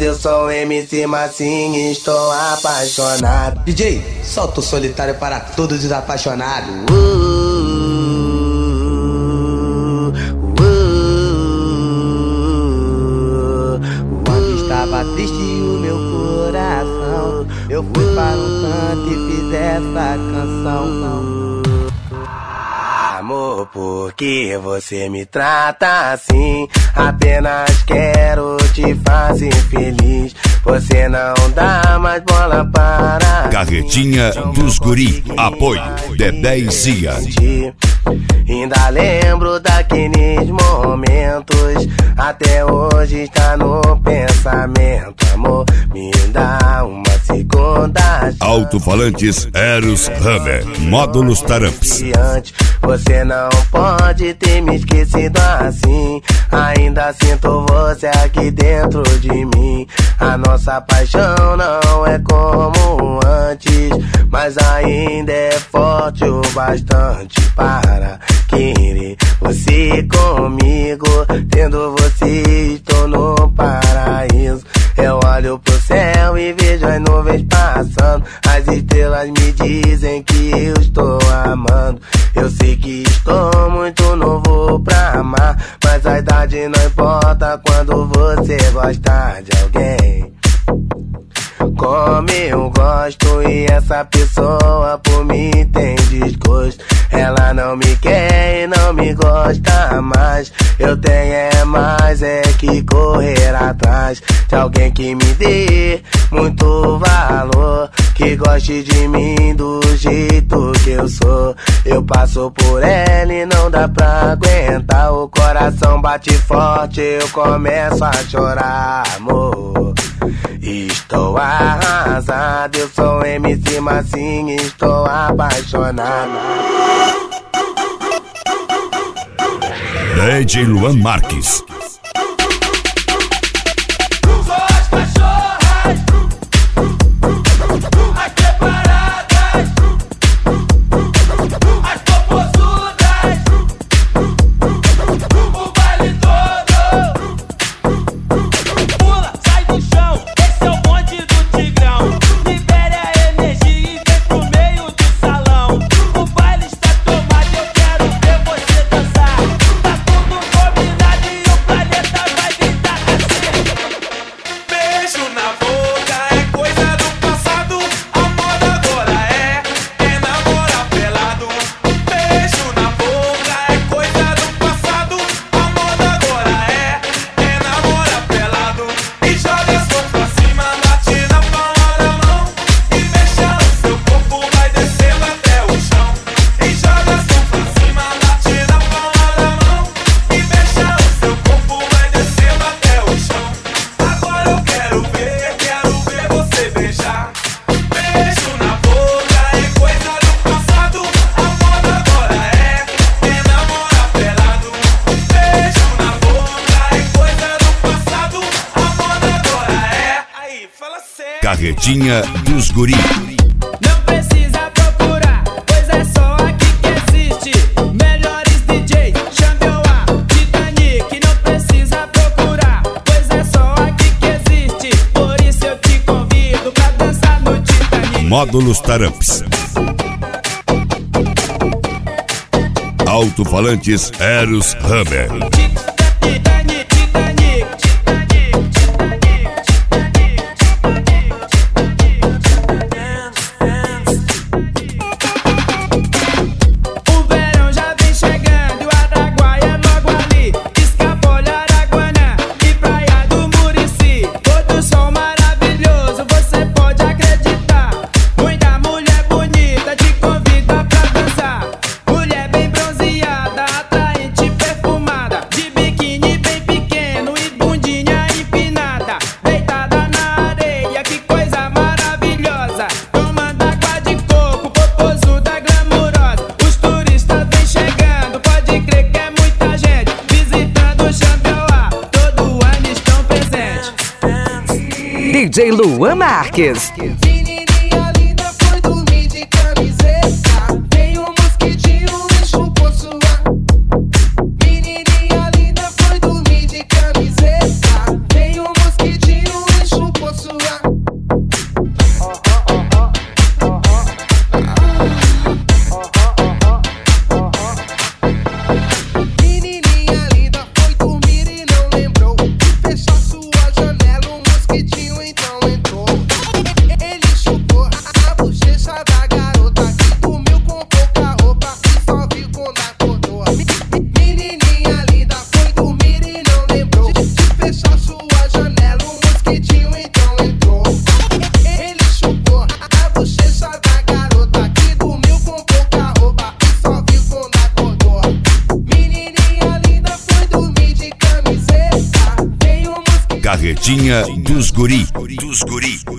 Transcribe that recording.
eu sou o MC Massinho, estou apaixonado. DJ, solta o solitário para todos os apaixonados. Quando estava triste o meu coração, eu fui para um canto e fiz essa canção. Amor, por que você me trata assim? Apenas quero te fazer feliz. Você não dá mais bola para Carretinha dos Guri. Apoio Dedé e Cia. Ainda lembro daqueles momentos, até hoje está no pensamento. Amor, me dá uma segunda chance. Alto-falantes Eros Hammer. Módulos Taramps. Você não pode ter me esquecido assim. Ainda sinto você aqui dentro de mim. A nossa paixão não é como antes, mas ainda é forte o bastante para querer você comigo. Tendo você estou no paraíso. Eu olho pro céu e vejo as nuvens passando. As estrelas me dizem que eu estou amando. Eu sei que estou muito novo pra amar, mas a idade não importa quando você gosta de alguém como eu gosto. E essa pessoa por mim tem desgosto. Ela não me quer e não me gosta mais. Eu tenho mais que correr atrás de alguém que me dê muito valor, que goste de mim do jeito que eu sou. Eu passo por ela e não dá pra aguentar. O coração bate forte, eu começo a chorar, amor. Estou arrasado, eu sou MC Massinho, estou apaixonado. DJ Luan Marques. Carretinha dos Guri. Não precisa procurar, pois é só aqui que existe. Melhores DJ, Xambioá, Titanic. Não precisa procurar, pois é só aqui que existe. Por isso eu te convido pra dançar no Titanic. Módulos Taramps. Alto-falantes Eros Hammer. DJ Luan Marques. Menininha linda foi dormir de camiseta. Veio um mosquitinho e chupou sua. Menininha linda foi dormir de camiseta. Veio um mosquitinho e chupou Carretinha dos Guri.